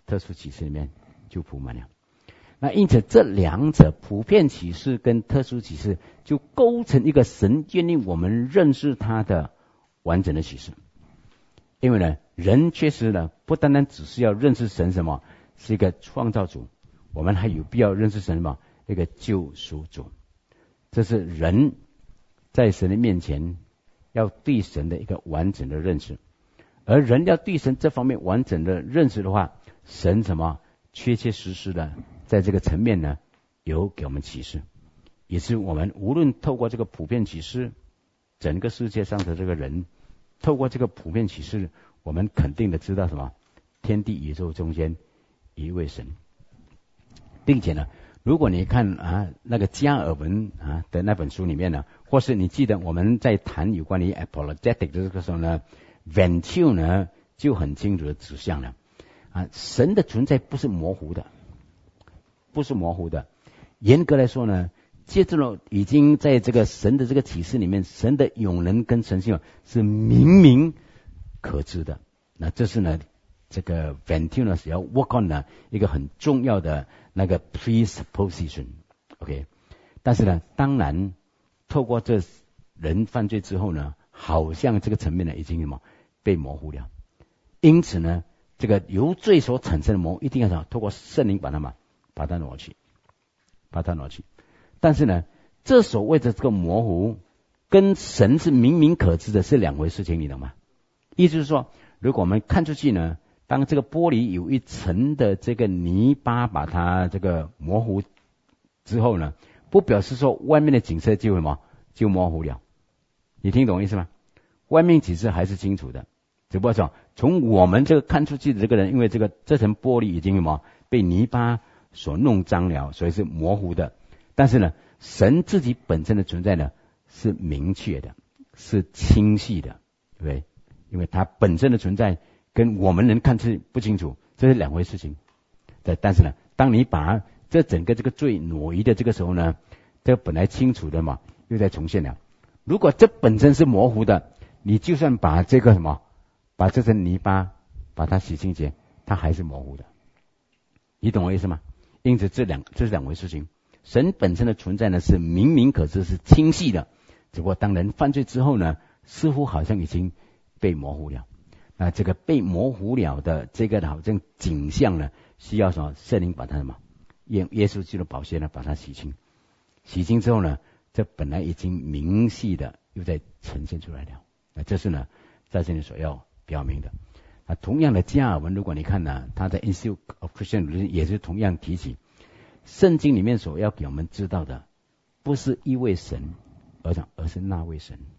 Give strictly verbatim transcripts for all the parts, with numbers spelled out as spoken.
特殊启示里面就铺满了。那因此这两者普遍启示跟特殊启示就构成一个神建立我们认识他的完整的启示。因为呢，人确实呢不单单只是要认识神什么是一个创造主，我们还有必要认识神什么一个救赎主。这是人在神的面前要对神的一个完整的认识。而人要对神这方面完整的认识的话，神什么确确实实的在这个层面呢有给我们启示，也是我们无论透过这个普遍启示，整个世界上的这个人透过这个普遍启示，我们肯定的知道什么天地宇宙中间一位神。并且呢，如果你看啊那个加尔文啊的那本书里面呢，或是你记得我们在谈有关于 apologetic 的这个时候呢， Van Til 呢就很清楚的指向了啊，神的存在不是模糊的，不是模糊的。严格来说呢，接着了已经在这个神的这个启示里面，神的永能跟神性是明明可知的。那这是呢这个 Van Til 呢是要 work on 的一个很重要的那个 presupposition OK。 但是呢，当然透过这人犯罪之后呢，好像这个层面呢已经什么被模糊了。因此呢，这个由罪所产生的模糊一定要什么透过圣灵把它嘛把它挪去把它挪去。但是呢，这所谓的这个模糊跟神是明明可知的是两回事情，你懂吗？意思是说，如果我们看出去呢，当这个玻璃有一层的这个泥巴把它这个模糊之后呢，不表示说外面的景色就什么就模糊了。你听懂意思吗？外面景色还是清楚的，只不过说从我们这个看出去的这个人，因为这个这层玻璃已经什么被泥巴所弄脏了，所以是模糊的。但是呢，神自己本身的存在呢是明确的，是清晰的，对不对？因为它本身的存在跟我们能看出不清楚，这是两回事情。对，但是呢，当你把这整个这个罪挪移的这个时候呢，这个本来清楚的嘛又在重现了。如果这本身是模糊的，你就算把这个什么把这层泥巴把它洗清洁，它还是模糊的。你懂我意思吗？因此这两这是两回事情。神本身的存在呢是明明可知，是清晰的，只不过当人犯罪之后呢，似乎好像已经被模糊了。那这个被模糊了的这个好像景象呢，需要什么圣灵把它什么耶耶稣基督的宝血呢把它洗清。洗清之后呢，这本来已经明细的又在呈现出来了。那这是呢在这里所要表明的。那同样的加尔文，如果你看呢，他在 Institute of Christian Religion 也是同样提起，圣经里面所要给我们知道的，不是一位神，而是而是那位神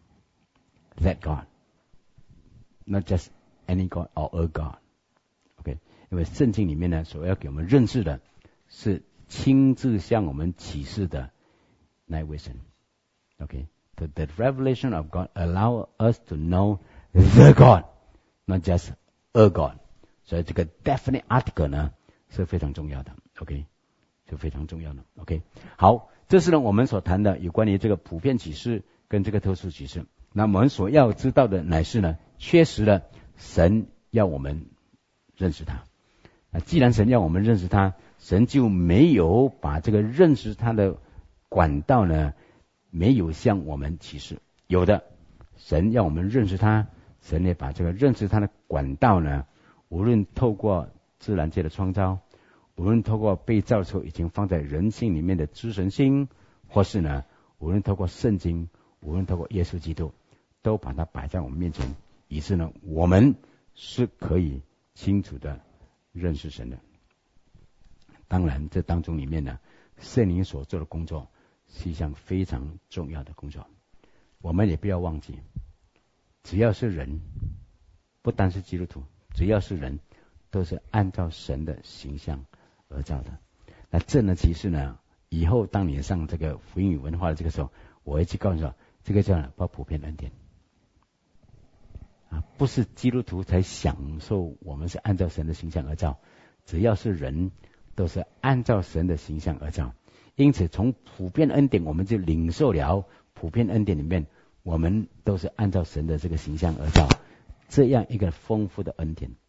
，That God, not just any God or a God。OK， 因为圣经里面呢，所要给我们认识的，是亲自向我们启示的那一位神。OK，the、okay? the revelation of God allow us to know the God, not just a God。所以这个 definite article 呢是非常重要的。OK。就非常重要的 OK。 好，这是呢我们所谈的有关于这个普遍启示跟这个特殊启示。那我们所要知道的乃是呢，确实的神要我们认识他。那既然神要我们认识他，神就没有把这个认识他的管道呢没有向我们启示。有的，神要我们认识他，神也把这个认识他的管道呢，无论透过自然界的创造，无论透过被造出已经放在人性里面的知神性，或是呢无论透过圣经，无论透过耶稣基督，都把它摆在我们面前，以致呢我们是可以清楚的认识神的。当然这当中里面呢，圣灵所做的工作是一项非常重要的工作。我们也不要忘记，只要是人，不单是基督徒，只要是人，都是按照神的形象而造的。那这呢其实呢，以后当你上这个福音与文化的这个时候，我会去告诉你说，这个叫包普遍恩典啊，不是基督徒才享受我们是按照神的形象而造，只要是人都是按照神的形象而造。因此从普遍恩典我们就领受了，普遍恩典里面我们都是按照神的这个形象而造，这样一个丰富的恩典。